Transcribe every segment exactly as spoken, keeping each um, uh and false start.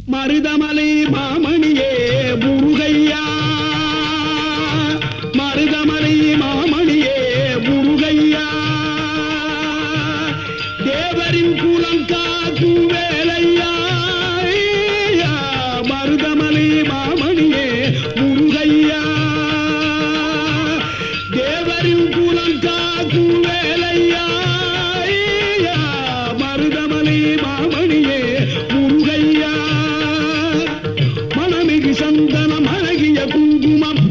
மருதமலை மாமணியே முருகையா, மருதமலை மாமணியே முருகையா, தேவரின் குலம் காக்கும் வேலையா, மருதமலை மாமணியே முருகையா, தேவரின் குலம் காக்கும் வேலையா, மருதமலை மாமணியே முருகையா, மணமிகு சந்தனம் அழகிய குங்குமம்,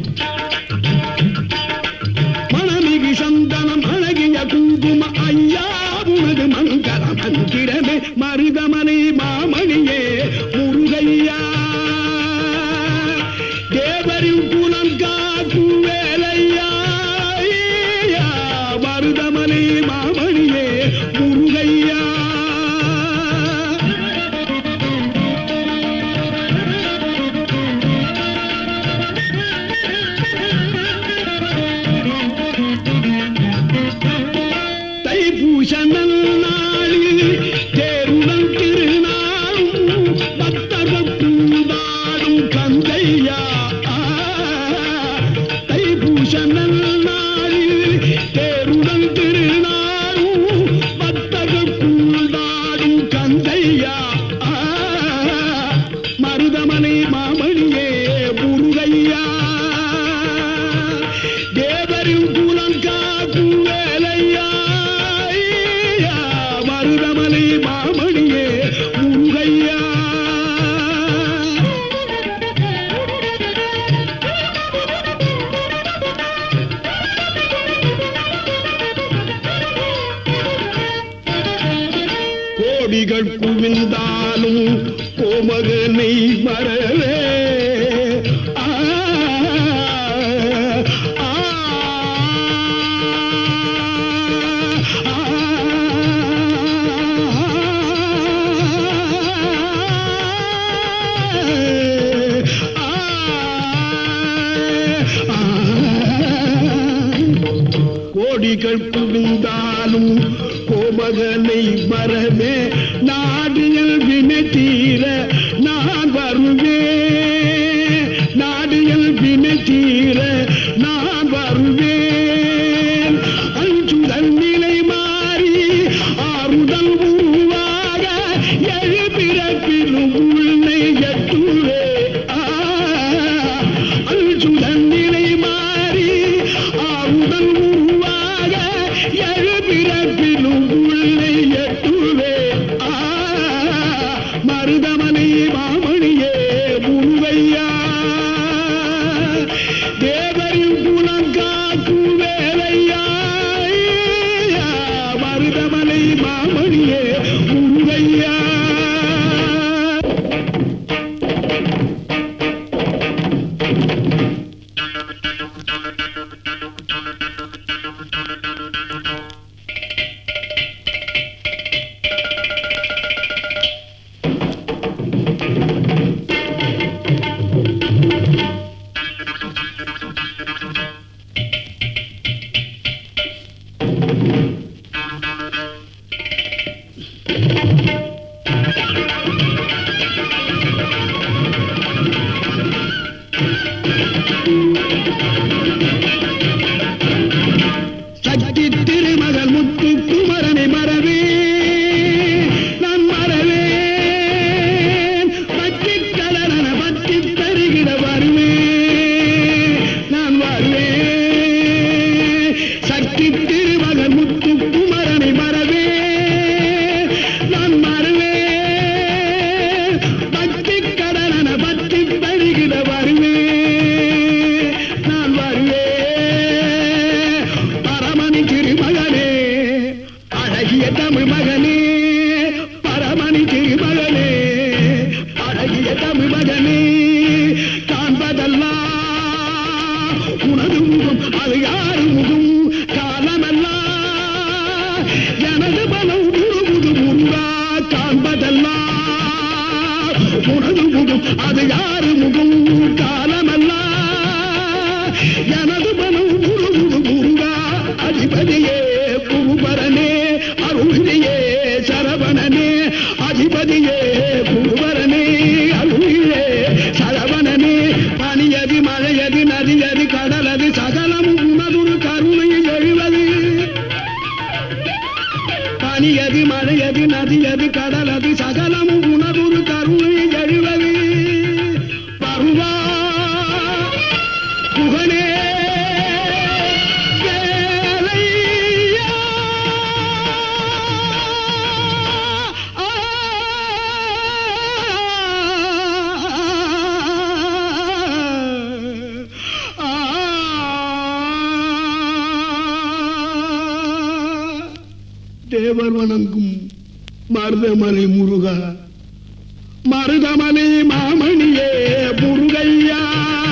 மணமிகு சந்தனம் அழகிய குங்கும ஐயா உனது மங்கள மந்திரமே மருதமலை மாமணியே முருகையா, தேவரின் குலம் காக்கும் வேலையா, மருதமலை மாமணியே முருகையா. தைப்பூச நன்னாளில் தேருடன் திருநாளும் பக்தர்கள் பூந்தாடும் கந்தையா, தைப்பூச நன்னாளில் தேருடன் திருநாளும் பக்தர்கள் பூந்தாடும் கந்தையா, மருதமலை மாமணியே முருகையா, தேவரின் குலம் காக்கும் வேலையா, மருதமலை மாமணியே முருகையா. கோடிகள் குவிந்தாலும் கோமகனை மறவே, ஆ ஆ கோடிகள் குவிந்தாலும் கோமகனை மறவே, நாடியல் வினை தீர நான் வருவேன், நாடியல் வினை தீர நான் வருவேன், அஞ்சுதல் நிலை மாறி ஆறுதல் உருவாக எழுபிறப்பிலும் உள்ளே எட்டுவே, அஞ்சுதல் நிலை மாறி ஆறுதல் உருவாக எழுபிறப்பிலும் உள்ளே எட்டுவே, மருதமலை மாமணியே முருகையா, தேவரின் குலம் காக்கும் வேலையா, மருதமலை மாமணியே முருகையா. சக்தி திருமகள் முத்து குமரனை மறவே நான் மறவேன், பற்றி கலரன பற்றி தருகிற வருவேன் நான் வருவேன், சக்தி திருமகள் முத்து குமரனை மறவே நான் மறவேன், பற்றி கடலன பற்றி தருகிற வருவேன் நான் வருவேன், பரமணி திருமகனே அழகிய தமிழ் மகனே, பரமணி திருமகனே அழகிய தமிழ் மகனே, காண்பதெல்லாம் உனது முகம் அது யாரு முகம், காலமெல்லாம் எனது மனம் முழுமுது முருகா, காண்பதெல்லாம் உனது முகம் அது யாரு முகம், காலமெல்லாம் எனது மனம் முழுமுது முருகா, அதிபதியே புகுபரனே அருள்தியே சரவணனே, அதிபதியே புகுபரனே அருள் தேவர் வணங்கும் மருதமலை முருகா, மருதமலை மாமணியே முருகையா.